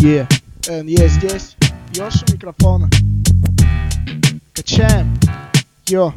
Здесь. Ёж у микрофона. Качаем. Йо.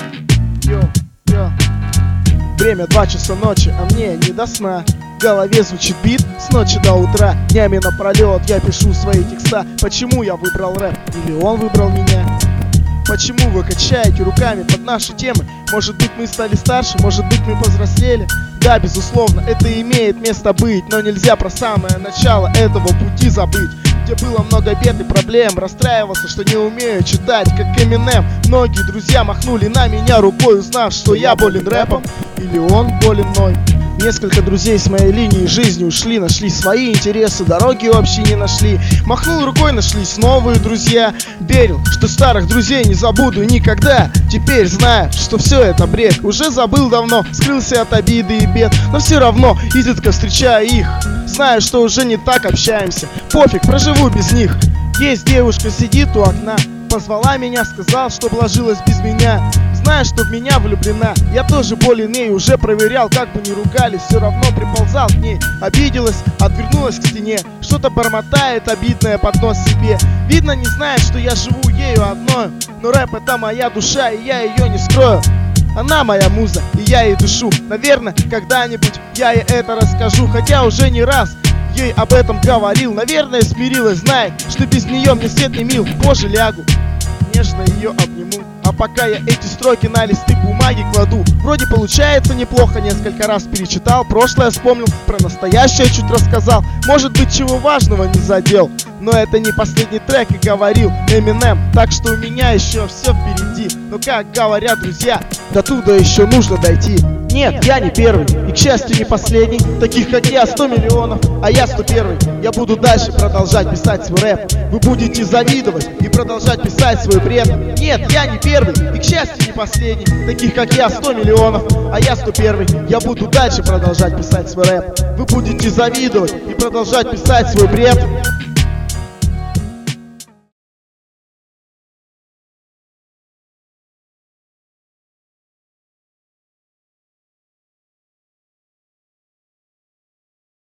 Время 2 часа ночи, а мне не до сна. В голове звучит бит с ночи до утра. Днями напролет я пишу свои текста. Почему я выбрал рэп? Или он выбрал меня? Почему вы качаете руками под наши темы? Может быть, мы стали старше, может быть, мы повзрослели. Да, безусловно, это имеет место быть, но нельзя про самое начало этого пути забыть, где было много бед и проблем. Расстраивался, что не умею читать, как Eminem. Многие друзья махнули на меня рукой, узнав, что я болен рэпом, или он болен мной. Несколько друзей с моей линии жизни ушли, нашли свои интересы, дороги общие не нашли. Махнул рукой, нашлись новые друзья. Верил, что старых друзей не забуду никогда. Теперь знаю, что все это бред. Уже забыл давно, скрылся от обиды и бед. Но все равно изредка встречаю их. Знаю, что уже не так общаемся. Пофиг, проживу без них. Есть девушка, сидит у окна. Позвала меня, сказал, что вложилась без меня. Знаю, что в меня влюблена. Я тоже болен ей, уже проверял, как бы не ругались. Все равно приползал к ней. Обиделась, отвернулась к стене. Что-то бормотает обидное под нос себе. Видно, не знает, что я живу ею одной. Но рэп это моя душа, и я ее не скрою. Она моя муза, и я ей душу. Наверное, когда-нибудь я ей это расскажу. Хотя уже не раз ей об этом говорил. Наверное, смирилась, знает, что без нее мне свет не мил. Позже лягу, нежно ее обниму. А пока я эти строки на листы бумаги кладу. Вроде получается неплохо, несколько раз перечитал. Прошлое вспомнил, про настоящее чуть рассказал. Может быть, чего важного не задел. Но это не последний трек, и говорил Eminem. Так что у меня еще все впереди. Но как говорят друзья, до туда еще нужно дойти. Нет, я не первый, и, к счастью, не последний. Таких, как я, 100 миллионов, а я 101. Я буду дальше продолжать писать свой рэп. Вы будете завидовать и продолжать писать свой бред. Нет, я не первый, и, к счастью, не последний. Таких, как я, 100 миллионов, а я 101. Я буду дальше продолжать писать свой рэп. Вы будете завидовать и продолжать писать свой бред.